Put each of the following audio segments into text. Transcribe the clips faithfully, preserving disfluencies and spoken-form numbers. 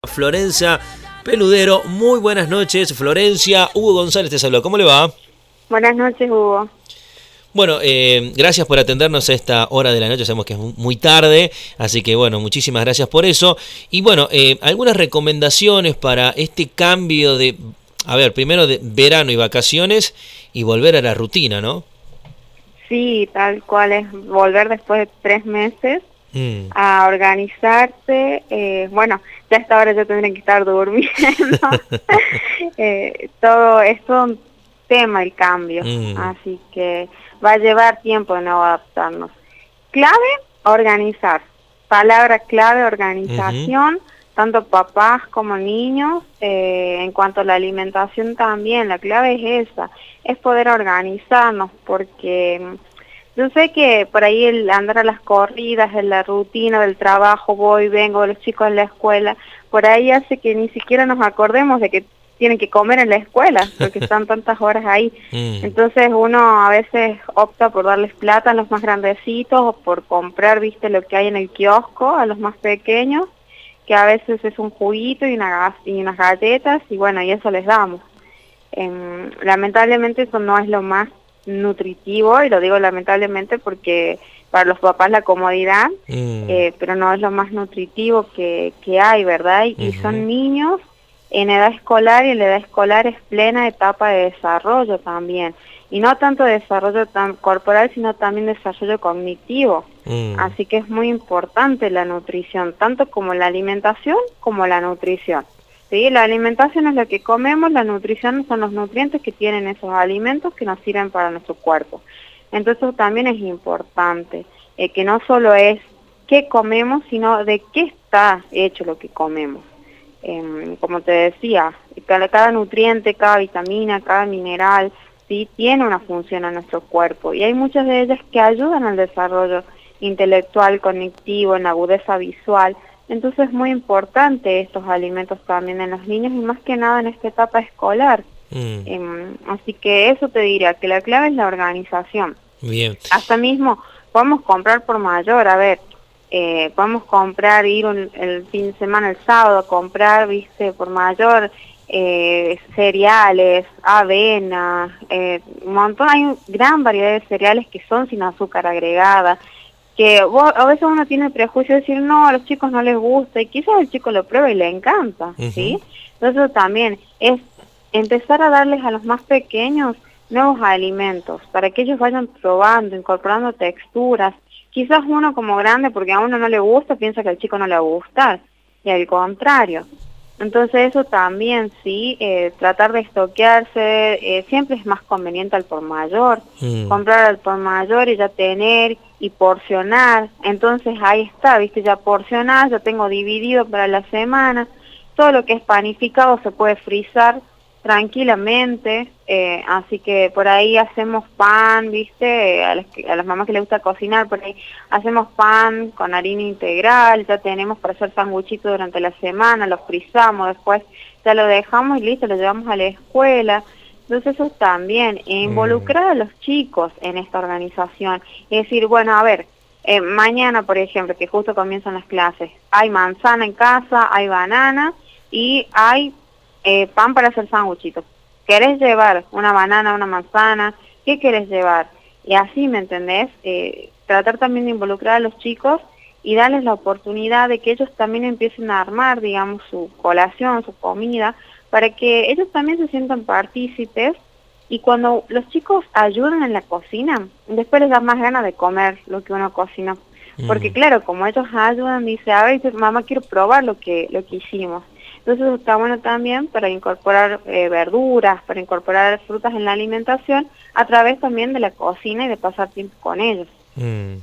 Florencia Peludero, muy buenas noches. Florencia, Hugo González te saluda, ¿cómo le va? Buenas noches, Hugo. Bueno, eh, gracias por atendernos a esta hora de la noche, sabemos que es muy tarde, así que bueno, muchísimas gracias por eso. Y bueno, eh, algunas recomendaciones para este cambio de, a ver, primero de verano y vacaciones y volver a la rutina, ¿no? Sí, tal cual es volver después de tres meses Mm. a organizarse. Eh, bueno, ya a esta hora yo tendría que estar durmiendo. eh, todo es todo un tema el cambio, Mm. así que va a llevar tiempo de nuevo adaptarnos. Clave, organizar. Palabra clave, organización. Uh-huh. Tanto papás como niños. Eh, en cuanto a la alimentación también, la clave es esa, es poder organizarnos, porque yo sé que por ahí el andar a las corridas, en la rutina del trabajo, voy, vengo, los chicos en la escuela, por ahí hace que ni siquiera nos acordemos de que tienen que comer en la escuela, porque están tantas horas ahí. Mm. Entonces uno a veces opta por darles plata a los más grandecitos, o por comprar, viste, lo que hay en el kiosco a los más pequeños, que a veces es un juguito y, una, y unas galletas, y bueno, y eso les damos. Eh, lamentablemente eso no es lo más nutritivo, y lo digo lamentablemente porque para los papás la comodidad, mm. eh, pero no es lo más nutritivo que, que hay, ¿verdad? Y, uh-huh. y son niños en edad escolar, y la edad escolar es plena etapa de desarrollo también, y no tanto desarrollo tan corporal, sino también desarrollo cognitivo, mm. así que es muy importante la nutrición, tanto como la alimentación como la nutrición. ¿Sí? La alimentación es lo que comemos, la nutrición son los nutrientes que tienen esos alimentos que nos sirven para nuestro cuerpo. Entonces también es importante, eh, que no solo es qué comemos, sino de qué está hecho lo que comemos. Eh, como te decía, cada, cada nutriente, cada vitamina, cada mineral, ¿sí? Tiene una función en nuestro cuerpo, y hay muchas de ellas que ayudan al desarrollo intelectual, cognitivo, en la agudeza visual. Entonces es muy importante estos alimentos también en los niños, y más que nada en esta etapa escolar. Mm. Eh, así que eso te diría, que la clave es la organización. Bien. Hasta mismo podemos comprar por mayor, a ver, eh, podemos comprar, ir un, el fin de semana, el sábado, a comprar, viste, por mayor, eh, cereales, avena, eh, un montón, hay una gran variedad de cereales que son sin azúcar agregada, que vos, a veces uno tiene el prejuicio de decir, no, a los chicos no les gusta, y quizás el chico lo prueba y le encanta, uh-huh. ¿sí? Entonces también es empezar a darles a los más pequeños nuevos alimentos, para que ellos vayan probando, incorporando texturas. Quizás uno como grande, porque a uno no le gusta, piensa que al chico no le va a gustar, y al contrario. Entonces eso también, sí, eh, tratar de estoquearse, eh, siempre es más conveniente al por mayor, mm. comprar al por mayor y ya tener y porcionar. Entonces ahí está, viste, ya porcionar, ya tengo dividido para la semana. Todo lo que es panificado se puede frizar tranquilamente, eh, así que por ahí hacemos pan, viste, a las, a las mamás que les gusta cocinar, por ahí hacemos pan con harina integral, ya tenemos para hacer sanguchitos durante la semana, los frizamos, después ya lo dejamos y listo, lo llevamos a la escuela. Entonces eso también, involucrar a los chicos en esta organización, y decir, bueno, a ver, eh, mañana por ejemplo, que justo comienzan las clases, hay manzana en casa, hay banana y hay Eh, pan para hacer sanguchitos. ¿Querés llevar una banana, una manzana? ¿Qué querés llevar? Y así, ¿me entendés? Eh, tratar también de involucrar a los chicos y darles la oportunidad de que ellos también empiecen a armar, digamos, su colación, su comida, para que ellos también se sientan partícipes, y cuando los chicos ayudan en la cocina, después les da más ganas de comer lo que uno cocinó. Porque mm. claro, como ellos ayudan, dice, a ver, mamá, quiero probar lo que, lo que hicimos. Entonces está bueno también para incorporar eh, verduras, para incorporar frutas en la alimentación, a través también de la cocina y de pasar tiempo con ellos. Mm.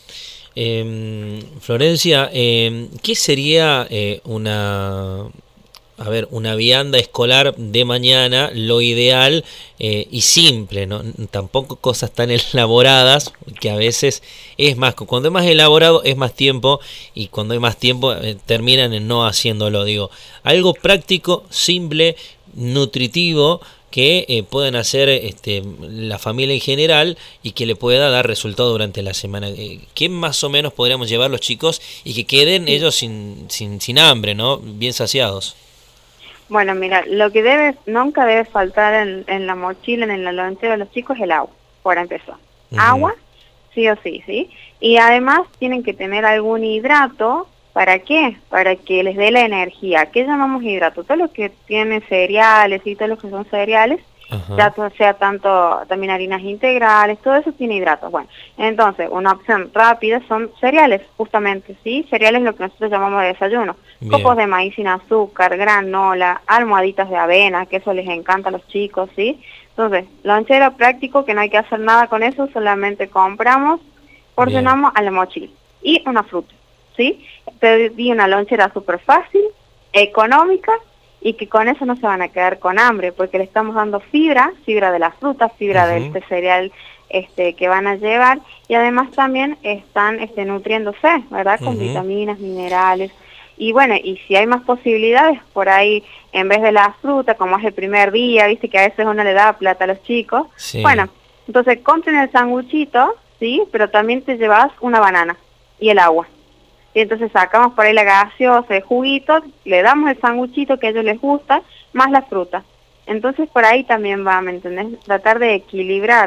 Eh, Florencia, eh, ¿qué sería eh, una, a ver, una vianda escolar de mañana, lo ideal eh, y simple, ¿no? Tampoco cosas tan elaboradas, que a veces es más, cuando es más elaborado es más tiempo, y cuando hay más tiempo eh, terminan en no haciéndolo, digo, algo práctico, simple, nutritivo, que eh, puedan hacer este, la familia en general y que le pueda dar resultado durante la semana. Eh, ¿Qué más o menos podríamos llevar los chicos y que queden Sí. ellos sin, sin, sin hambre, ¿no? Bien saciados? Bueno, mira, lo que debe, nunca debe faltar en, en la mochila, en la lonchera de los chicos, es el agua, por empezar. Ujú. Agua, sí o sí, ¿sí? Y además tienen que tener algún hidrato. ¿Para qué? Para que les dé la energía. ¿Qué llamamos hidrato? Todo lo que tiene cereales y todo lo que son cereales, Ajá. ya to- sea tanto también harinas integrales, todo eso tiene hidratos. Bueno, entonces una opción rápida son cereales, justamente, ¿sí? Cereales lo que nosotros llamamos de desayuno. Bien. Copos de maíz sin azúcar, granola, almohaditas de avena, que eso les encanta a los chicos, ¿sí? Entonces, lonchera práctico, que no hay que hacer nada con eso, solamente compramos, porcionamos a la mochila. Y una fruta, ¿sí? Pedí una lonchera súper fácil, económica, y que con eso no se van a quedar con hambre, porque le estamos dando fibra, fibra de las frutas, fibra Ujú. del este cereal este, que van a llevar, y además también están este, nutriéndose, ¿verdad? Con Ujú. vitaminas, minerales. Y bueno, y si hay más posibilidades, por ahí, en vez de la fruta, como es el primer día, viste que a veces uno le da plata a los chicos, Sí. bueno, entonces compren el sanguchito, ¿sí? Pero también te llevas una banana y el agua. Y entonces sacamos por ahí la gaseosa, el juguito, le damos el sanguchito que a ellos les gusta, más la fruta. Entonces por ahí también va, ¿me entendés? Tratar de equilibrar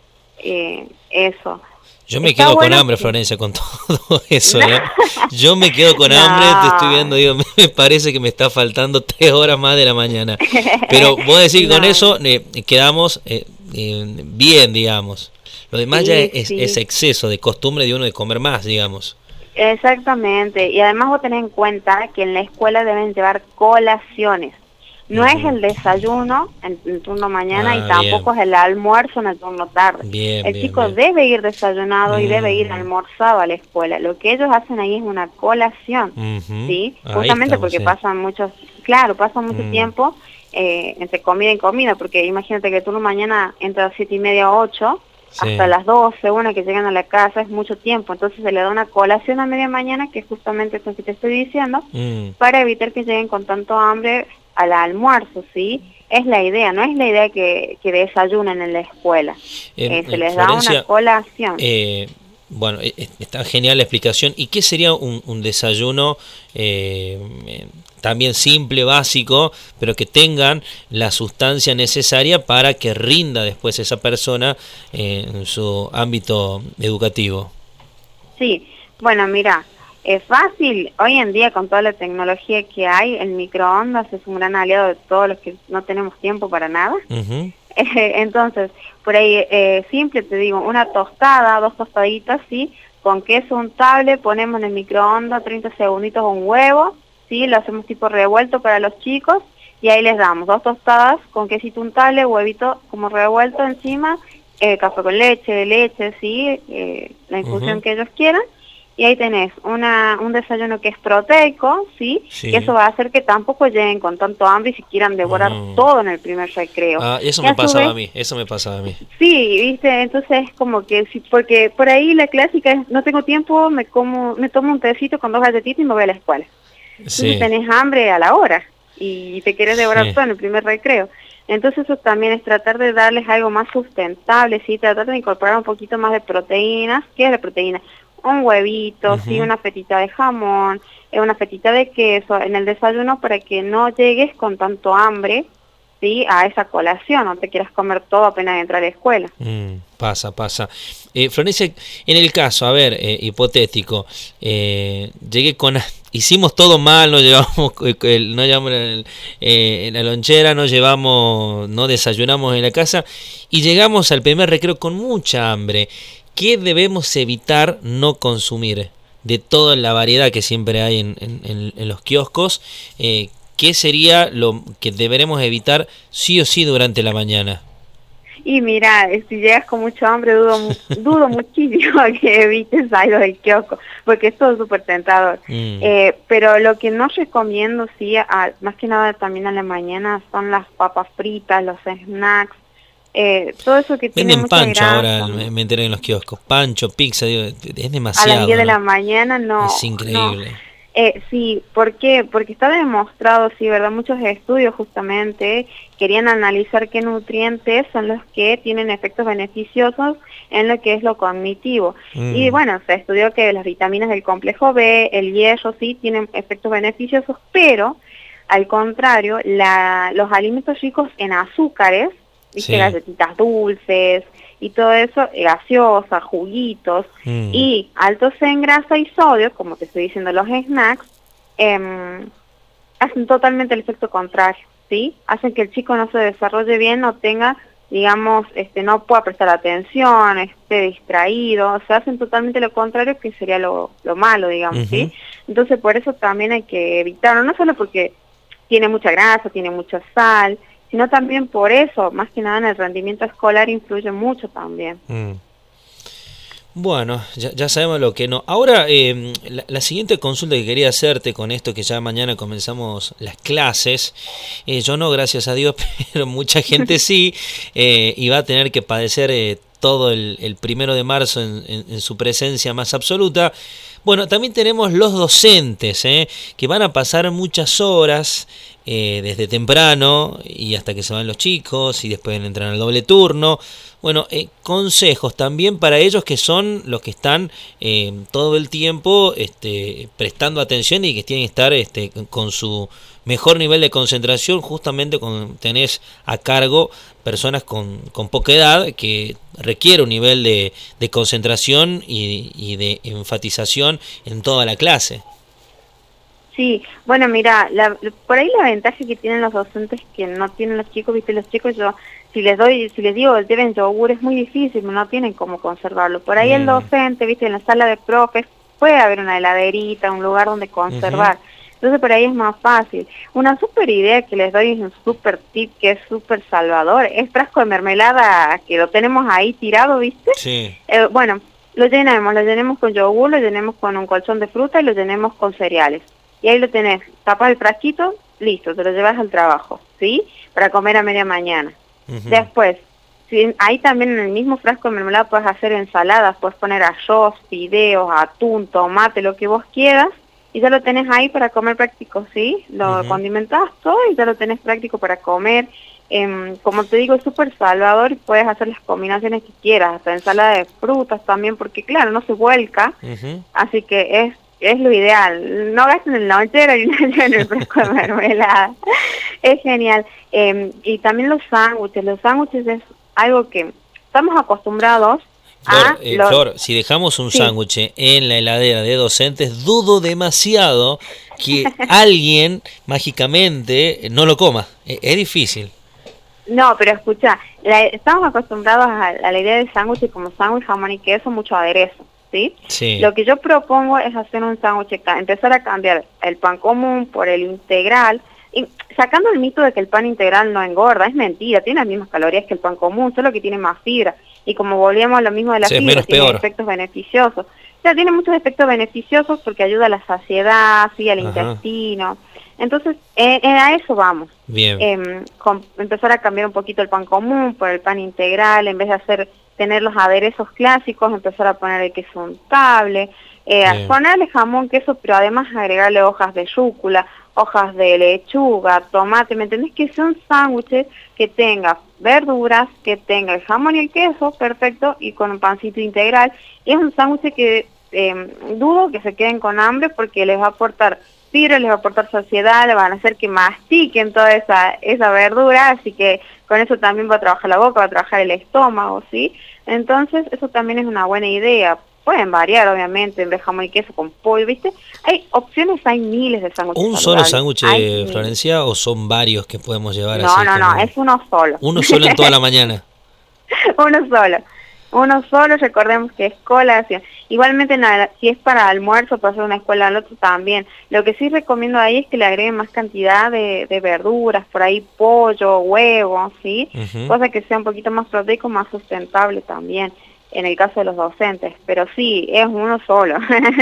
eh, eso. Yo me Está quedo con bueno hambre, que- Florencia, con todo eso, ¿eh? Yo me quedo con No. hambre, te estoy viendo, digo, me parece que me está faltando tres horas más de la mañana. Pero vos decís que con No. eso eh, quedamos eh, eh, bien, digamos. Lo demás Sí, ya es, sí. es exceso de costumbre de uno de comer más, digamos. Exactamente, y además vos tenés en cuenta que en la escuela deben llevar colaciones. No Ujú. es el desayuno en, en turno mañana Ah, y tampoco bien. es el almuerzo en el turno tarde. Bien, El bien, chico bien. debe ir desayunado y debe ir Mm. almorzado a la escuela. Lo que ellos hacen ahí es una colación, Ujú. ¿sí? Ahí Justamente estamos, porque sí. pasan muchos, claro, pasan mucho Mm. tiempo eh, entre comida y comida, porque imagínate que el turno mañana entra a siete y media o ocho, Sí. hasta las doce, una que llegan a la casa, es mucho tiempo. Entonces se le da una colación a media mañana, que es justamente eso que te estoy diciendo, Mm. para evitar que lleguen con tanto hambre al almuerzo, ¿sí? Es la idea, no es la idea que, que desayunen en la escuela. Eh, Eh, se eh, les da una Florencia, colación. Eh, bueno, eh, eh, está genial la explicación. ¿Y qué sería un, un desayuno eh, eh, también simple, básico, pero que tengan la sustancia necesaria para que rinda después esa persona eh, en su ámbito educativo? Sí, bueno, mira, es fácil. Hoy en día, con toda la tecnología que hay, el microondas es un gran aliado de todos los que no tenemos tiempo para nada. Ujú. Entonces, por ahí, eh, simple, te digo, una tostada, dos tostaditas, ¿sí? Con queso untable, ponemos en el microondas treinta segunditos un huevo, ¿sí? Lo hacemos tipo revuelto para los chicos y ahí les damos dos tostadas con quesito untable, huevito como revuelto encima, eh, café con leche, leche, ¿sí? Eh, la infusión Ujú. que ellos quieran. Y ahí tenés una, un desayuno que es proteico, ¿sí? Sí. Que eso va a hacer que tampoco lleguen con tanto hambre y si quieran devorar Mm. todo en el primer recreo. Ah, eso Y me a su pasaba vez- a mí, eso me pasaba a mí. Sí, viste, entonces como que sí, porque por ahí la clásica es, no tengo tiempo, me como, me tomo un tecito con dos galletitas y me voy a la escuela. Entonces Sí. tenés hambre a la hora y te querés devorar Sí. todo en el primer recreo. Entonces eso también es tratar de darles algo más sustentable, sí, tratar de incorporar un poquito más de proteínas. ¿Qué es la proteína? Un huevito, sí, Ujú. una fetita de jamón, eh, una fetita de queso en el desayuno para que no llegues con tanto hambre, sí, a esa colación, no te quieras comer todo apenas entrar a la escuela. Mm, pasa, pasa. Eh, Florencia, en el caso, a ver, eh, hipotético, eh, llegué con... Hicimos todo mal, no llevamos, el, no llevamos el, eh, la lonchera, no llevamos, no desayunamos en la casa y llegamos al primer recreo con mucha hambre. ¿Qué debemos evitar no consumir de toda la variedad que siempre hay en, en, en, en los kioscos? Eh, ¿Qué sería lo que deberemos evitar sí o sí durante la mañana? Y mira, eh, si llegas con mucho hambre, dudo mu- dudo muchísimo que evites algo del kiosco, porque es todo súper tentador. Mm. Eh, pero lo que no recomiendo, sí, a- más que nada también a la mañana, son las papas fritas, los snacks, eh, todo eso que tiene Venden mucha pancho grasa. ahora, me me enteré en los kioscos. Pancho, pizza, digo, es A las demasiado, diez de ¿no? la mañana no, Es increíble. no. Eh, sí, ¿por qué? Porque está demostrado, sí, ¿verdad? Muchos estudios justamente querían analizar qué nutrientes son los que tienen efectos beneficiosos en lo que es lo cognitivo. Mm. Y bueno, se estudió que las vitaminas del complejo B, el hierro, sí, tienen efectos beneficiosos, pero al contrario, la, los alimentos ricos en azúcares, ¿viste? Sí. Galletitas dulces y todo eso, gaseosas, juguitos, mm. y altos en grasa y sodio, como te estoy diciendo, los snacks, eh, hacen totalmente el efecto contrario, ¿sí? Hacen que el chico no se desarrolle bien, no tenga, digamos, este, no pueda prestar atención, esté distraído, o sea, hacen totalmente lo contrario, que sería lo, lo malo, digamos, uh-huh. ¿sí? Entonces, por eso también hay que evitarlo, no solo porque tiene mucha grasa, tiene mucha sal, sino también por eso, más que nada en el rendimiento escolar influye mucho también. Mm. Bueno, ya, ya sabemos lo que no. Ahora, eh, la, la siguiente consulta que quería hacerte con esto, que ya mañana comenzamos las clases, eh, yo no, gracias a Dios, pero mucha gente sí, eh, y va a tener que padecer eh, todo el, el primero de marzo en, en, en su presencia más absoluta. Bueno, también tenemos los docentes, eh, que van a pasar muchas horas eh, desde temprano y hasta que se van los chicos y después entran al doble turno. Bueno, eh, consejos también para ellos que son los que están eh, todo el tiempo este, prestando atención y que tienen que estar este, con su mejor nivel de concentración, justamente cuando tenés a cargo personas con, con poca edad, que requiere un nivel de, de concentración y, y de enfatización en toda la clase. Sí, bueno, mira, la, por ahí la ventaja que tienen los docentes que no tienen los chicos, viste, los chicos yo, si les doy, si les digo lleven yogur es muy difícil, no tienen cómo conservarlo. Por ahí mm. el docente, viste, en la sala de profes puede haber una heladerita, un lugar donde conservar. Uh-huh. Entonces por ahí es más fácil. Una super idea que les doy es un super tip que es súper salvador, es frasco de mermelada que lo tenemos ahí tirado, ¿viste? Sí. Eh, bueno, lo llenamos, lo llenemos con yogur, lo llenemos con un colchón de fruta y lo llenemos con cereales. Y ahí lo tenés, tapas el frasquito, listo, te lo llevas al trabajo, ¿sí? Para comer a media mañana. Uh-huh. Después, si, ahí también en el mismo frasco de mermelada puedes hacer ensaladas, puedes poner arroz, fideos, atún, tomate, lo que vos quieras, y ya lo tenés ahí para comer práctico, ¿sí? Lo uh-huh. condimentás todo y ya lo tenés práctico para comer. Eh, como te digo, es súper salvador y puedes hacer las combinaciones que quieras, hasta ensalada de frutas también, porque claro, no se vuelca, uh-huh. así que es es lo ideal. No gasten en la lonchera y en el frasco de mermelada. Es genial. Eh, y también los sándwiches. Los sándwiches es algo que estamos acostumbrados Flor, a... eh, los... Flor, si dejamos un sí. sándwich en la heladera de docentes, dudo demasiado que alguien mágicamente no lo coma. Es, es difícil. No, pero escucha, la, estamos acostumbrados a, a la idea de sándwich como sándwich, jamón y queso, mucho aderezo. ¿Sí? Sí. Lo que yo propongo es hacer un sándwich, empezar a cambiar el pan común por el integral, y sacando el mito de que el pan integral no engorda, es mentira, tiene las mismas calorías que el pan común, solo que tiene más fibra, y como volvíamos a lo mismo de la sí, fibra, tiene peor. efectos beneficiosos. O sea, tiene muchos efectos beneficiosos porque ayuda a la saciedad, sí, al Ajá. intestino. Entonces, eh, eh, a eso vamos. Bien. Eh, com- empezar a cambiar un poquito el pan común por el pan integral, en vez de hacer tener los aderezos clásicos, empezar a poner el queso untable, eh, ponerle jamón, queso, pero además agregarle hojas de rúcula, hojas de lechuga, tomate, ¿me entendés? Que sea un sándwich que tenga verduras, que tenga el jamón y el queso, perfecto, y con un pancito integral. Y es un sándwich que eh, dudo que se queden con hambre porque les va a aportar fibra, les va a aportar saciedad, le van a hacer que mastiquen toda esa, esa verdura, así que con eso también va a trabajar la boca, va a trabajar el estómago, ¿sí? Entonces, eso también es una buena idea. Pueden variar, obviamente, en vez de jamón y queso con pollo, ¿viste? Hay opciones, hay miles de sándwiches ¿Un saludables. solo sándwich, Florencia, o son varios que podemos llevar no, así? No, no, no, es uno solo. ¿Uno solo en toda la mañana? Uno solo. Uno solo, recordemos que es colación. Igualmente, nada, si es para almuerzo, para hacer una escuela al otro también. Lo que sí recomiendo ahí es que le agreguen más cantidad de, de verduras, por ahí pollo, huevo, ¿sí? Uh-huh. Cosa que sea un poquito más proteico, más sustentable también, en el caso de los docentes. Pero sí, es uno solo.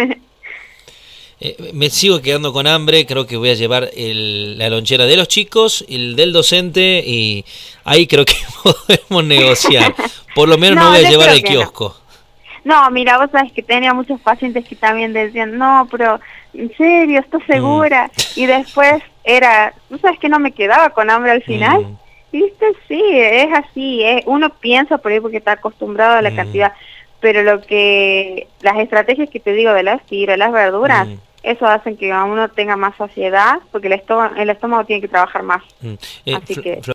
Eh, me sigo quedando con hambre, creo que voy a llevar el, la lonchera de los chicos, el del docente, y ahí creo que podemos negociar. Por lo menos no, no voy a llevar el kiosco. No. no, mira, vos sabés que tenía muchos pacientes que también decían, no, pero ¿en serio? ¿Estás segura? Mm. Y después era, ¿tú sabes que no me quedaba con hambre al final? Mm. ¿Viste? Sí, es así, es, uno piensa por ahí porque está acostumbrado a la mm. cantidad, pero lo que, las estrategias que te digo de las fibras, las verduras, mm. eso hacen que uno tenga más saciedad, porque el estómago, el estómago tiene que trabajar más. Mm. Eh, Así que...